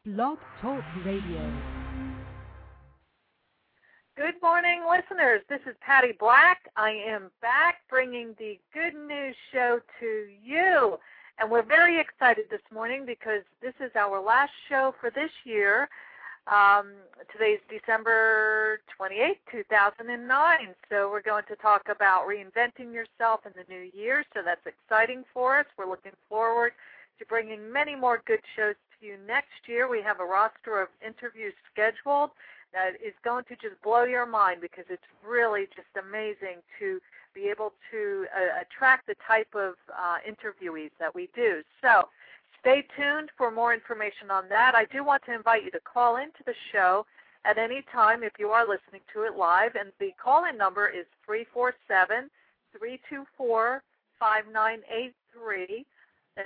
Blog Talk Radio. Good morning, listeners. This is Patty Black. I am back bringing the Good News Show to you. And we're very excited this morning because this is our last show for this year. Today's December 28th, 2009. So we're going to talk about reinventing yourself in the new year. So that's exciting for us. We're looking forward to bringing many more good shows to you next year. We have a roster of interviews scheduled that is going to just blow your mind because it's really just amazing to be able to attract the type of interviewees that we do. So stay tuned for more information on that. I do want to invite you to call into the show at any time if you are listening to it live, and the call-in number is 347-324-5983. That's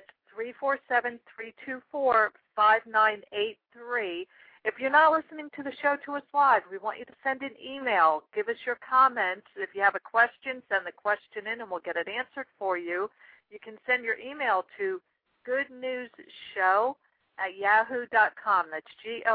347-324-5983. If you're not listening to the show to us live, we want you to send an email. Give us your comments. If you have a question, send the question in and we'll get it answered for you. You can send your email to goodnewsshow@yahoo.com. That's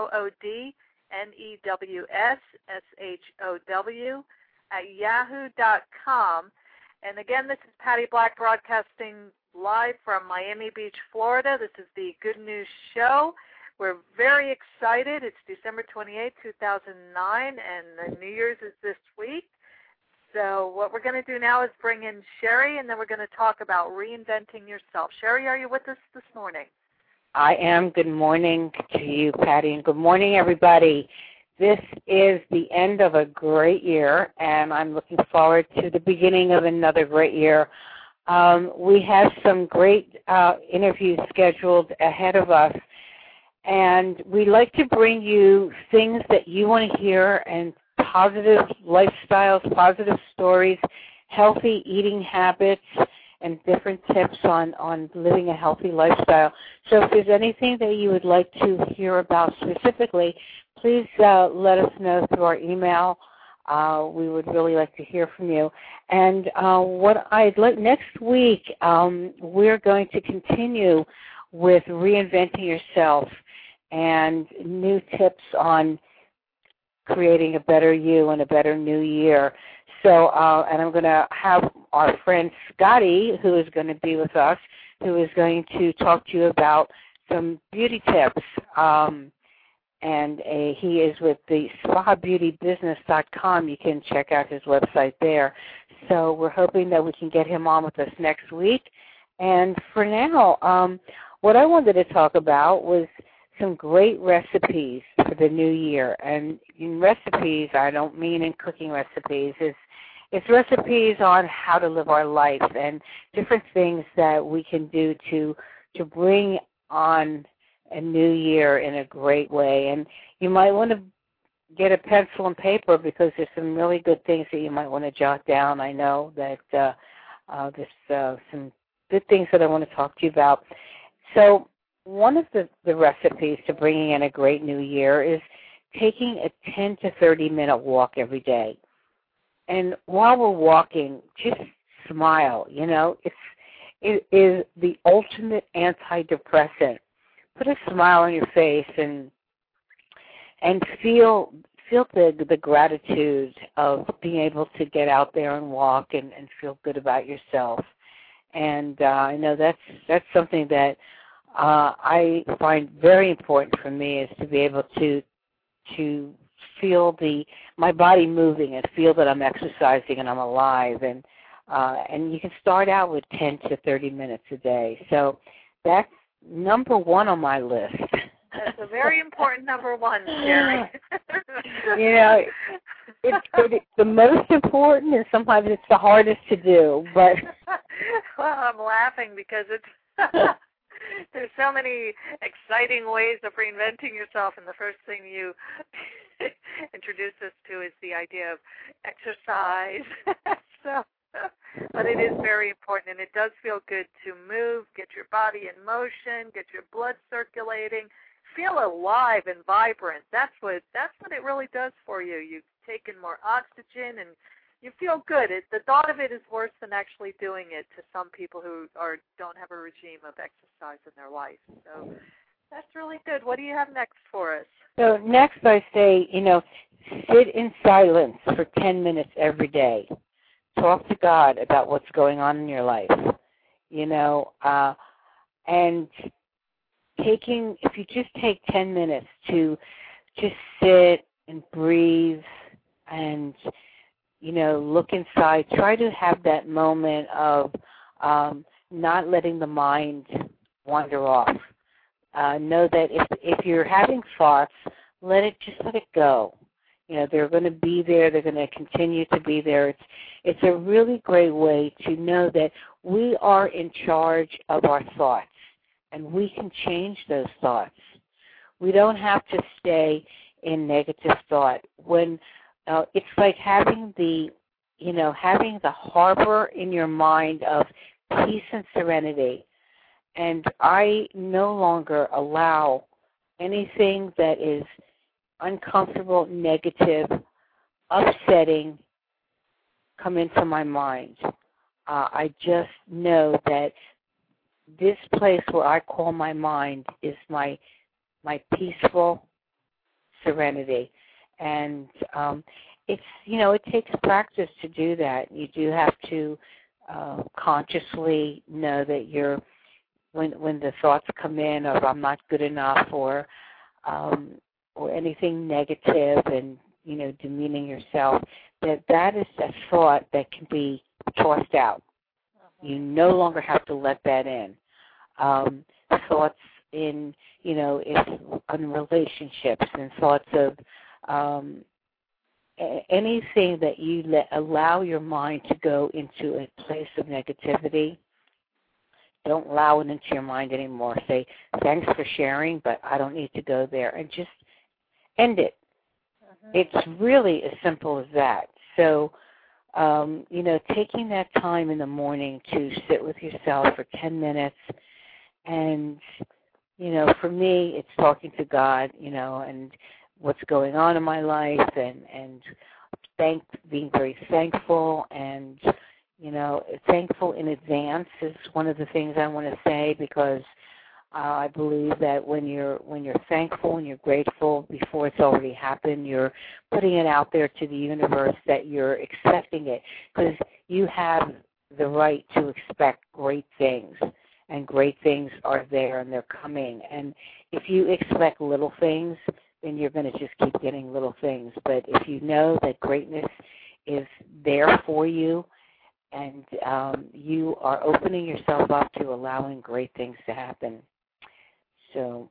goodnewsshow@yahoo.com. And again, this is Patty Black broadcasting live from Miami Beach, Florida. This is the Good News Show. We're very excited. It's December 28, 2009, and the New Year's is this week. So what we're going to do now is bring in Sherry, and then we're going to talk about reinventing yourself. Sherry, are you with us this morning? I am. Good morning to you, Patty, and good morning, everybody. This is the end of a great year, and I'm looking forward to the beginning of another great year. We have some great interviews scheduled ahead of us. And we like to bring you things that you want to hear and positive lifestyles, positive stories, healthy eating habits, and different tips on living a healthy lifestyle. So if there's anything that you would like to hear about specifically, please let us know through our email. We would really like to hear from you. And what I'd like next week, we're going to continue with reinventing yourself and new tips on creating a better you and a better new year. So, and I'm going to have our friend Scotty, who is going to be with us, who is going to talk to you about some beauty tips. He is with the spabeautybusiness.com. You can check out his website there. So we're hoping that we can get him on with us next week. And for now, what I wanted to talk about was some great recipes for the new year. And in recipes, I don't mean in cooking recipes. It's recipes on how to live our life and different things that we can do to bring on a new year in a great way. And you might want to get a pencil and paper because there's some really good things that you might want to jot down. I know that there's some good things that I want to talk to you about. So one of the recipes to bringing in a great new year is taking a 10 to 30-minute walk every day. And while we're walking, just smile. You know, it is the ultimate antidepressant. Put a smile on your face and feel the gratitude of being able to get out there and walk and feel good about yourself. And I know that's something that I find very important for me, is to be able to feel my body moving and feel that I'm exercising and I'm alive. And you can start out with 10 to 30 minutes a day. So that's number one on my list. That's a very important number one, Sherry. You know, it's the most important, and sometimes it's the hardest to do. But well, I'm laughing because it's there's so many exciting ways of reinventing yourself, and the first thing you introduce us to is the idea of exercise. But it is very important, and it does feel good to move, get your body in motion, get your blood circulating, feel alive and vibrant. That's what it really does for you. You take in more oxygen, and you feel good. The thought of it is worse than actually doing it to some people who don't have a regime of exercise in their life. So That's really good. What do you have next for us? So next I say, sit in silence for 10 minutes every day. Talk to God about what's going on in your life, and if you just take 10 minutes to just sit and breathe and, look inside, try to have that moment of not letting the mind wander off. Know that if you're having thoughts, let it go. They're going to be there. They're going to continue to be there. It's a really great way to know that we are in charge of our thoughts, and we can change those thoughts. We don't have to stay in negative thought. When it's like having the harbor in your mind of peace and serenity. And I no longer allow anything that is uncomfortable, negative, upsetting come into my mind. I just know that this place where I call my mind is my peaceful serenity. And it takes practice to do that. You do have to consciously know that when the thoughts come in of I'm not good enough or anything negative and demeaning yourself, that is a thought that can be tossed out. You no longer have to let that in. Thoughts in on relationships and thoughts of anything that you allow your mind to go into a place of negativity. Don't allow it into your mind anymore. Say, thanks for sharing, but I don't need to go there. And just end it. It's really as simple as that. So, taking that time in the morning to sit with yourself for 10 minutes and, for me, it's talking to God, and what's going on in my life and being very thankful and, thankful in advance is one of the things I want to say because I believe that when you're thankful and you're grateful before it's already happened, you're putting it out there to the universe that you're accepting it because you have the right to expect great things, and great things are there and they're coming. And if you expect little things, then you're going to just keep getting little things. But if you know that greatness is there for you and you are opening yourself up to allowing great things to happen. So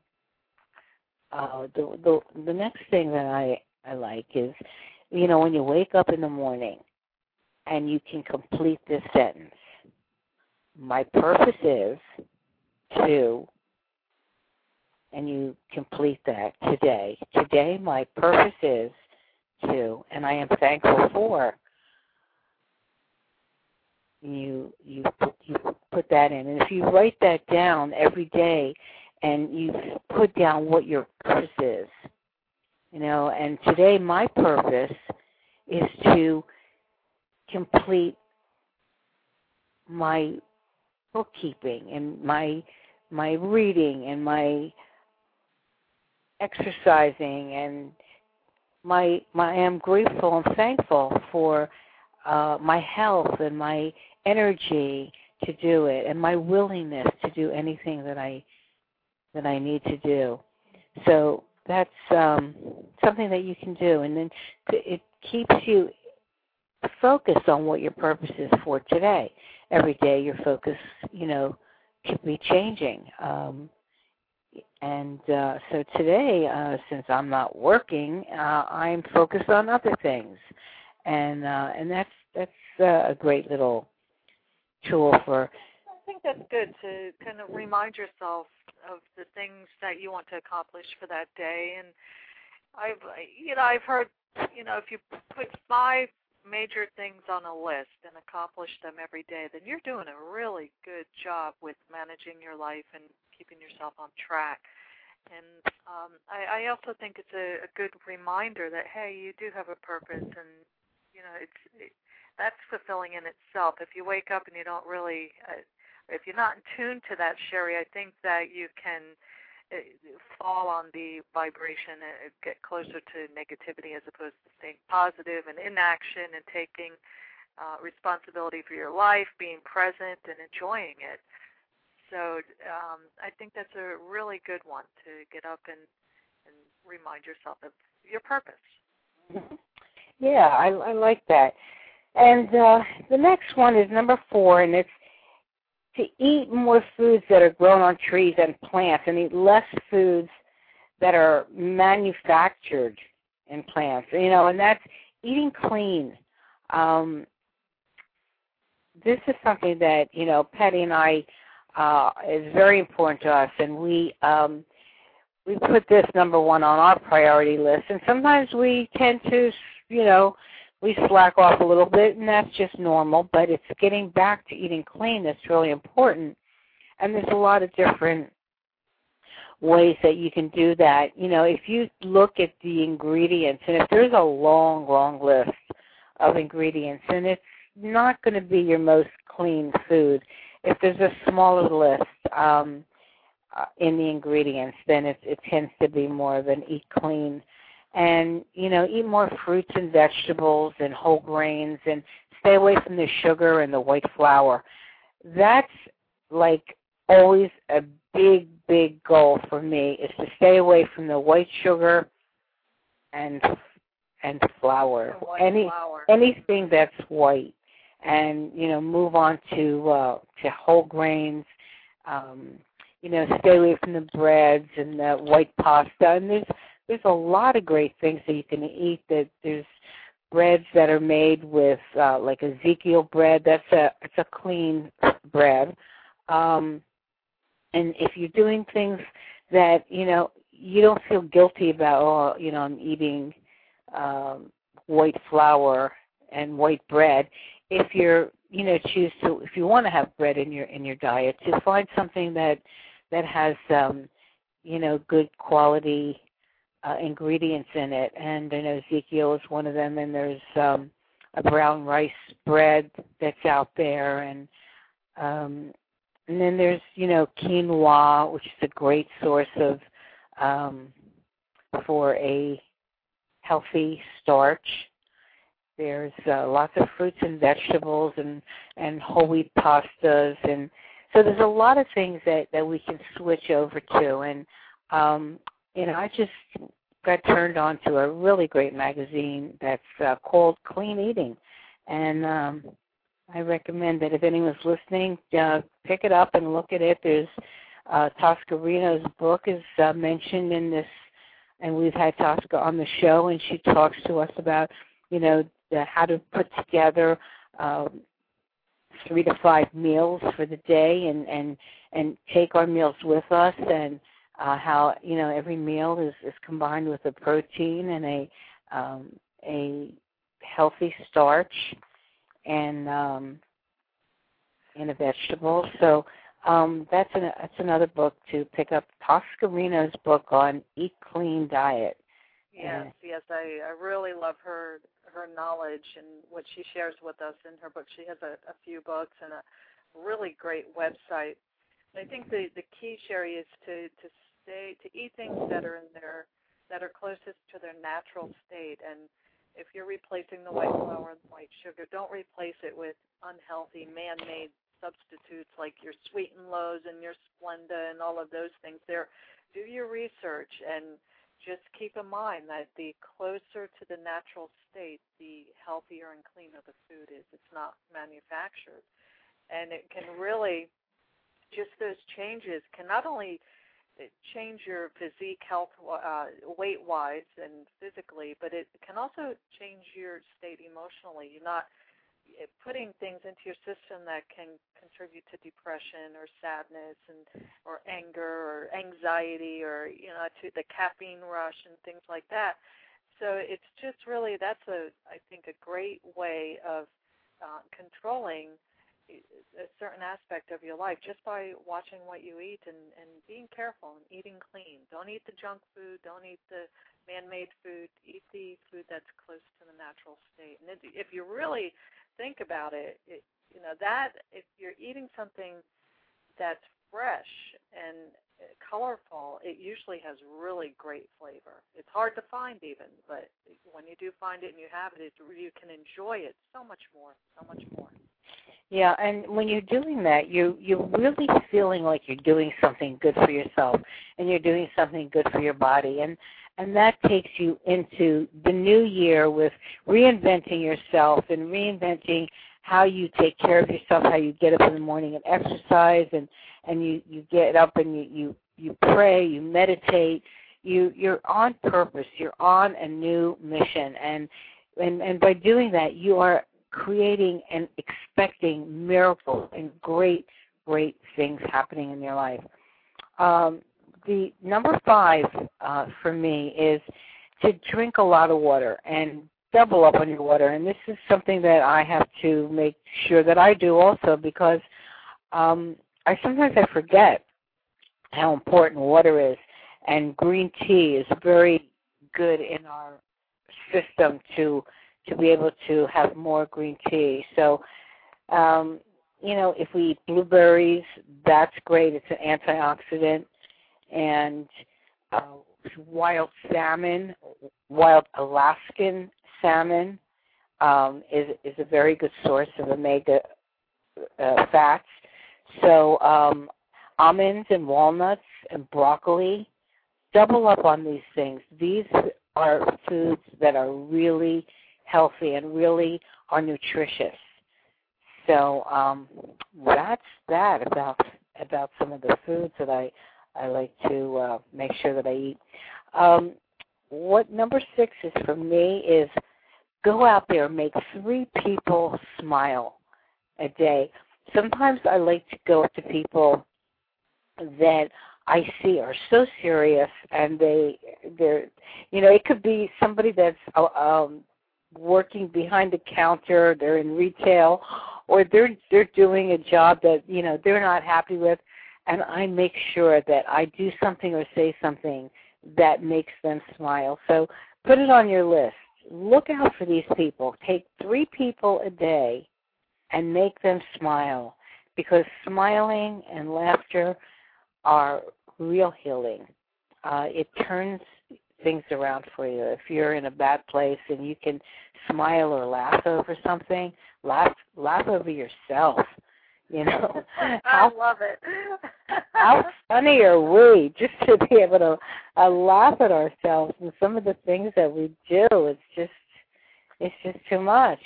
the next thing that I like is, when you wake up in the morning and you can complete this sentence, my purpose is to, and you complete that today. Today my purpose is to, and I am thankful for. You put that in. And if you write that down every day and you put down what your purpose is, and today my purpose is to complete my bookkeeping and my reading and my exercising, and I am grateful and thankful for my health and my energy to do it, and my willingness to do anything that I need to do. So that's something that you can do, and then it keeps you focused on what your purpose is for today. Every day your focus, could be changing. So today, since I'm not working, I'm focused on other things, and that's a great little tool for. I think that's good to kind of remind yourself of the things that you want to accomplish for that day. And I've heard, if you put 5 major things on a list and accomplish them every day, then you're doing a really good job with managing your life and keeping yourself on track. And I also think it's a good reminder that, hey, you do have a purpose, and that's fulfilling in itself. If you wake up and you don't really, if you're not in tune to that, Sherry, I think that you can fall on the vibration and get closer to negativity as opposed to staying positive and in action and taking responsibility for your life, being present and enjoying it. So I think that's a really good one to get up and remind yourself of your purpose. Yeah, I like that. And the next one is number 4, and it's to eat more foods that are grown on trees and plants and eat less foods that are manufactured in plants, and that's eating clean. This is something that, Patty and I, is very important to us, and we put this number 1 on our priority list, and sometimes we tend to, we slack off a little bit, and that's just normal, but it's getting back to eating clean that's really important, and there's a lot of different ways that you can do that. If you look at the ingredients, and if there's a long, long list of ingredients, and it's not going to be your most clean food. If there's a smaller list in the ingredients, then it tends to be more of an eat clean. And, eat more fruits and vegetables and whole grains and stay away from the sugar and the white flour. That's like always a big, big goal for me, is to stay away from the white sugar and flour. Anything that's white. And, move on to whole grains. Stay away from the breads and the white pasta. And there's a lot of great things that you can eat. There's breads that are made with like Ezekiel bread. It's a clean bread. And if you're doing things that you don't feel guilty about, I'm eating white flour and white bread. If you're if you want to have bread in your diet, to find something that has good quality ingredients in it, and I know Ezekiel is one of them, and there's a brown rice bread that's out there, and then there's quinoa, which is a great source of for a healthy starch. There's lots of fruits and vegetables and whole wheat pastas, and so there's a lot of things that we can switch over to. And I just got turned on to a really great magazine that's called Clean Eating, and I recommend that if anyone's listening, pick it up and look at it. There's Toscarino's book is mentioned in this, and we've had Tosca on the show, and she talks to us about how to put together 3 to 5 meals for the day, and take our meals with us, and how every meal is combined with a protein and a healthy starch and a vegetable. So that's another book to pick up. Toscarino's book on Eat Clean Diet. Yes, I really love her knowledge and what she shares with us in her book. She has a few books and a really great website. I think the key, Sherry, is to eat things that are closest to their natural state. And if you're replacing the white flour and white sugar, don't replace it with unhealthy man-made substitutes like your Sweet and Lows and your Splenda and all of those things. Do your research and just keep in mind that the closer to the natural state, the healthier and cleaner the food is. It's not manufactured. And it can really, just those changes can not only change your physique health weight-wise and physically, but it can also change your state emotionally. You're not putting things into your system that can contribute to depression or sadness or anger or anxiety or to the caffeine rush and things like that. So it's just really, I think a great way of controlling a certain aspect of your life just by watching what you eat and being careful and eating clean. Don't eat the junk food. Don't eat the man-made food. Eat the food that's close to the natural state. And if you really think about it, that if you're eating something that's fresh and colorful, it usually has really great flavor. It's hard to find even, but when you do find it and you have it, you can enjoy it so much more, so much more. Yeah, and when you're doing that, you're really feeling like you're doing something good for yourself, and you're doing something good for your body, and that takes you into the new year with reinventing yourself and reinventing how you take care of yourself, how you get up in the morning and exercise, and you get up and you pray, you meditate, you're on purpose, you're on a new mission, and by doing that, you are creating and expecting miracles and great things happening in your life. The number 5 for me is to drink a lot of water and double up on your water. And this is something that I have to make sure that I do also, because sometimes I forget how important water is. And green tea is very good in our system to be able to have more green tea. So, if we eat blueberries, that's great. It's an antioxidant. And wild salmon, wild Alaskan salmon is a very good source of omega fats. So almonds and walnuts and broccoli, double up on these things. These are foods that are really healthy and really are nutritious. So that's that about some of the foods that I like to make sure that I eat. What number 6 is for me is go out there and make 3 people smile a day. Sometimes I like to go up to people that I see are so serious, and they're it could be somebody that's working behind the counter, they're in retail, or they're doing a job that they're not happy with, and I make sure that I do something or say something that makes them smile. So put it on your list. Look out for these people. Take 3 people a day and make them smile, because smiling and laughter are real healing. It turns things around for you. If you're in a bad place and you can smile or laugh over something, laugh over yourself. I love it. How funny are we just to be able to laugh at ourselves and some of the things that we do? It's just too much,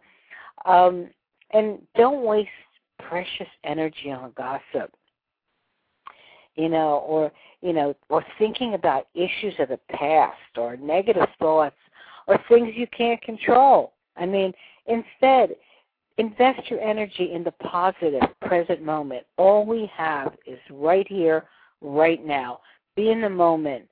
And don't waste precious energy on gossip, or thinking about issues of the past or negative thoughts or things you can't control. I mean, instead, invest your energy in the positive present moment. All we have is right here, right now. Be in the moment.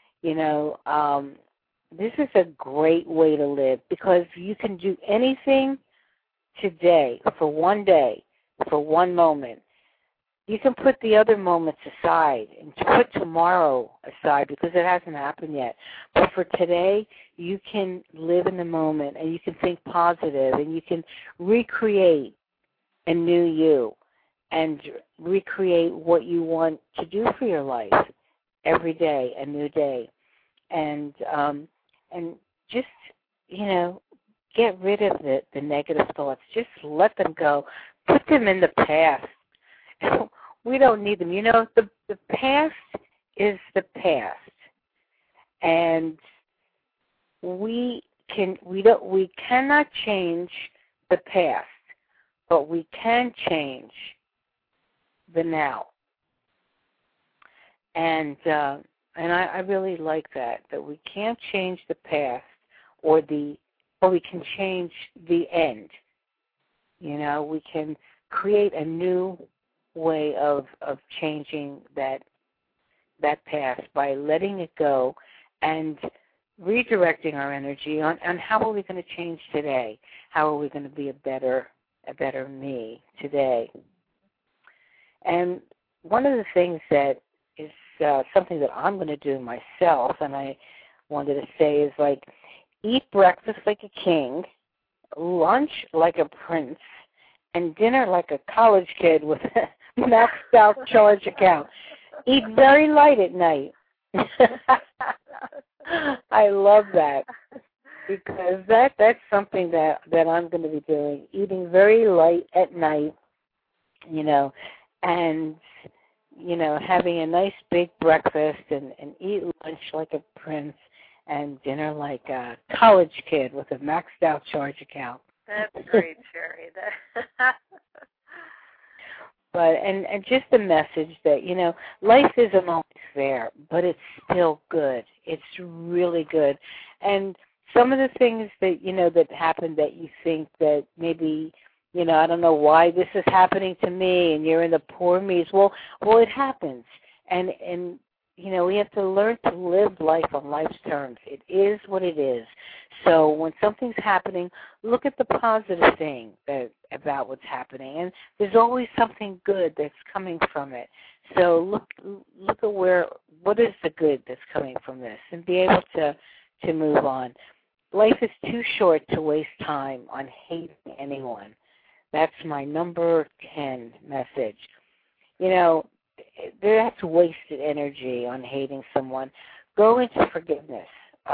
This is a great way to live, because you can do anything today, for one day, for one moment. You can put the other moments aside and put tomorrow aside, because it hasn't happened yet. But for today, you can live in the moment, and you can think positive, and you can recreate a new you and recreate what you want to do for your life every day, a new day. And just, get rid of the negative thoughts. Just let them go. Put them in the past. We don't need them. The past is the past, and we cannot change the past, but we can change the now. And I really like that we can't change the past, or we can change the end. We can create a new way of changing that past by letting it go and redirecting our energy on how are we going to change today? How are we going to be a better me today? And one of the things that is something that I'm going to do myself, and I wanted to say, is like, eat breakfast like a king, lunch like a prince, and dinner like a college kid with a maxed out charge account. Eat very light at night. I love that because that's something that I'm going to be doing. Eating very light at night, and having a nice big breakfast and eat lunch like a prince and dinner like a college kid with a maxed out charge account. That's great, Sherry. But and just the message that, life isn't always fair, but it's still good. It's really good. And some of the things that, that happen that you think that maybe, I don't know why this is happening to me, and you're in the poor me's. Well, it happens. And we have to learn to live life on life's terms. It is what it is. So when something's happening, look at the positive thing about what's happening. And there's always something good that's coming from it. So look at what is the good that's coming from this, and be able to move on. Life is too short to waste time on hating anyone. That's my number 10 message. That's wasted energy on hating someone. Go into forgiveness.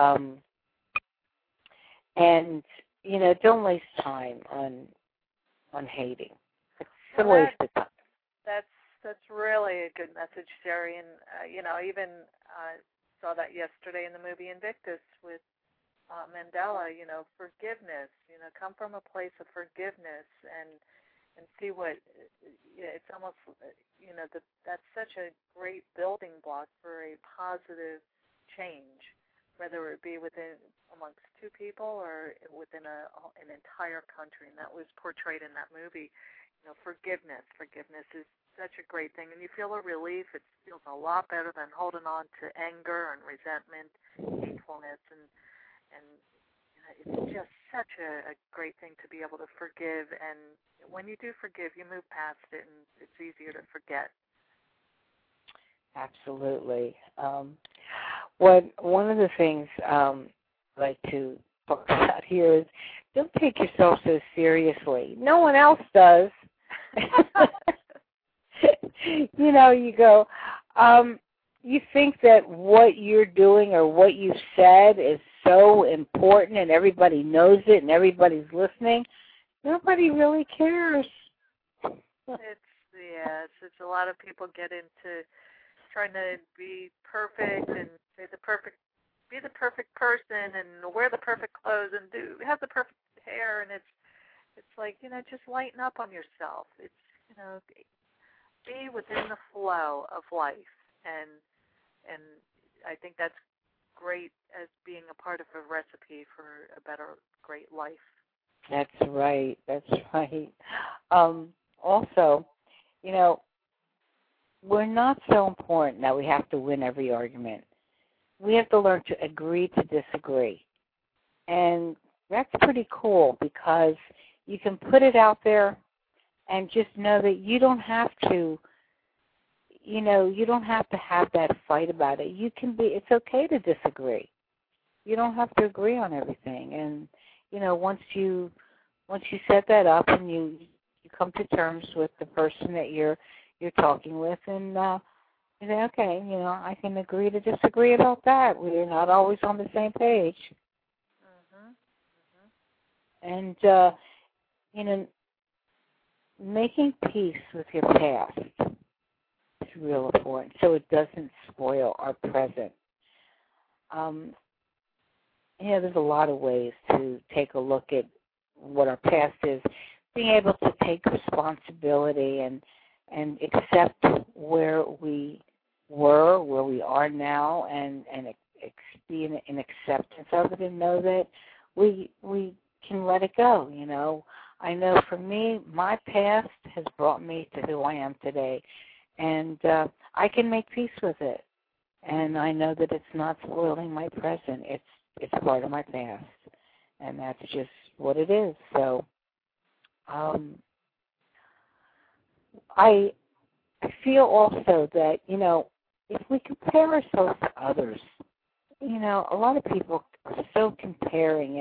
And, don't waste time on hating. It's a waste of time. That's really a good message, Sherry. And, I even saw that yesterday in the movie Invictus with Mandela, forgiveness, come from a place of forgiveness and see what, it's almost, that's such a great building block for a positive change, whether it be amongst two people or within an entire country. And that was portrayed in that movie. Forgiveness is such a great thing. And you feel a relief. It feels a lot better than holding on to anger and resentment, hatefulness, and it's just such a great thing to be able to forgive. And when you do forgive, you move past it, and it's easier to forget. Absolutely. One of the things I like to talk about here is don't take yourself so seriously. No one else does. You go, you think that what you're doing or what you've said is so important and everybody knows it and everybody's listening. Nobody really cares. It's a lot of people get into trying to be perfect and be the perfect person and wear the perfect clothes and have the perfect hair, and it's like, just lighten up on yourself. It's, be within the flow of life, and I think that's great as being a part of a recipe for a better, great life. That's right. Also, we're not so important that we have to win every argument. We have to learn to agree to disagree. And that's pretty cool because you can put it out there and just know that you don't have to, you don't have to have that fight about it. It's okay to disagree. You don't have to agree on everything. And, once you set that up and you come to terms with the person that you're talking with, and you say, okay, I can agree to disagree about that. We're not always on the same page. And, making peace with your past is real important so it doesn't spoil our present. There's a lot of ways to take a look at what our past is. Being able to take responsibility and accept where we were, where we are now, and be in acceptance of it, and know that we can let it go. I know for me, my past has brought me to who I am today, and I can make peace with it. And I know that it's not spoiling my present. It's part of my past, and that's just what it is. So I feel also that, if we compare ourselves to others, a lot of people are so comparing,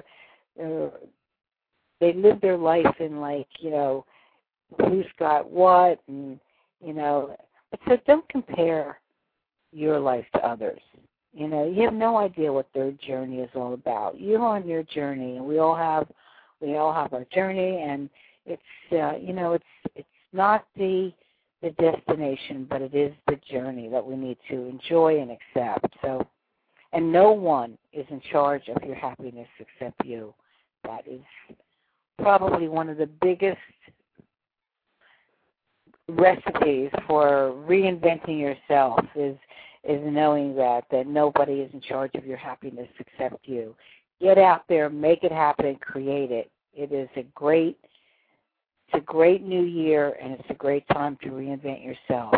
they live their life in who's got what, and, So don't compare your life to others. You know, you have no idea what their journey is all about. You're on your journey, and we all have our journey, and it's it's not the destination, but it is the journey that we need to enjoy and accept. So, and no one is in charge of your happiness except you. That is probably one of the biggest recipes for reinventing yourself is knowing that nobody is in charge of your happiness except you. Get out there, make it happen, create it. It is a great new year, and it's a great time to reinvent yourself.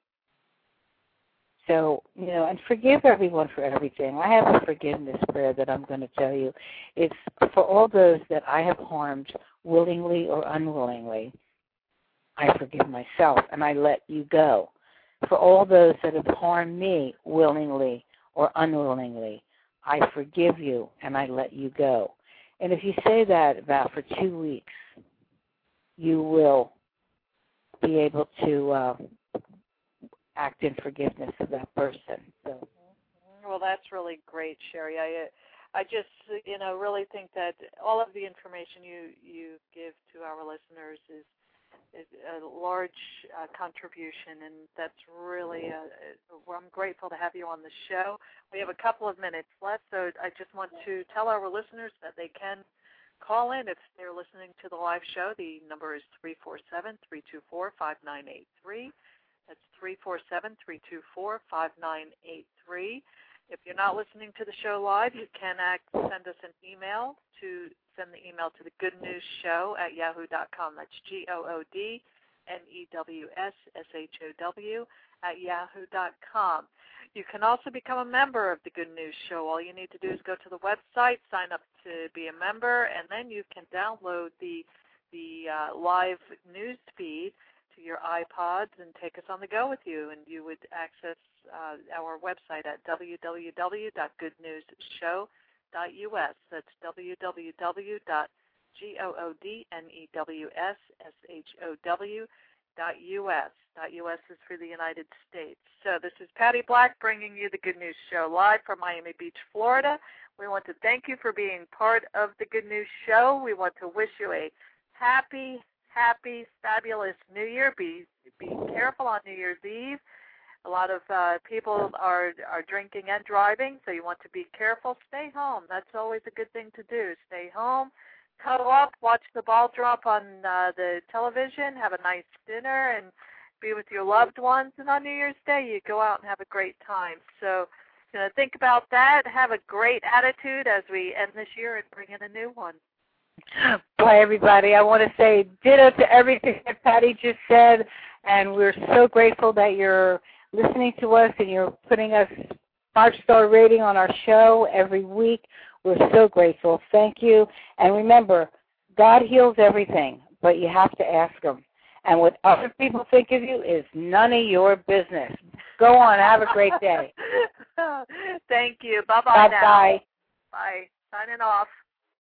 So, and forgive everyone for everything. I have a forgiveness prayer that I'm going to tell you. It's for all those that I have harmed willingly or unwillingly. I forgive myself, and I let you go. For all those that have harmed me willingly or unwillingly, I forgive you, and I let you go. And if you say that about for 2 weeks, you will be able to act in forgiveness of that person. So, well, that's really great, Sherry. I just really think that all of the information you give to our listeners is a large contribution, and that's really I'm grateful to have you on the show. We have a couple of minutes left, so I just want to tell our listeners that they can call in if they're listening to the live show. The number is 347-324-5983. That's 347-324-5983. If you're not listening to the show live, you can send us an email send the email to the goodnewsshow@yahoo.com. That's GOODNEWSSHOW@yahoo.com. You can also become a member of the Good News Show. All you need to do is go to the website, sign up to be a member, and then you can download the live news feed to your iPods and take us on the go with you. And you would access our website at www.goodnewsshow.us. That's www.goodnewsshow.us. .us is for the United States. So this is Patty Black bringing you the Good News Show live from Miami Beach, Florida. We want to thank you for being part of the Good News Show. We want to wish you a happy, fabulous New Year. Be careful on New Year's Eve. A lot of people are drinking and driving, so you want to be careful. Stay home. That's always a good thing to do. Stay home, cuddle up, watch the ball drop on the television, have a nice dinner, and be with your loved ones. And on New Year's Day, you go out and have a great time. So think about that. Have a great attitude as we end this year and bring in a new one. Bye, everybody. I want to say ditto to everything that Patty just said, and we're so grateful that you're listening to us and you're putting us 5-star rating on our show every week. We're so grateful. Thank you. And remember, God heals everything, but you have to ask Him. And what other people think of you is none of your business. Go on. Have a great day. Thank you. Bye-bye now. Bye-bye. Bye. Signing off.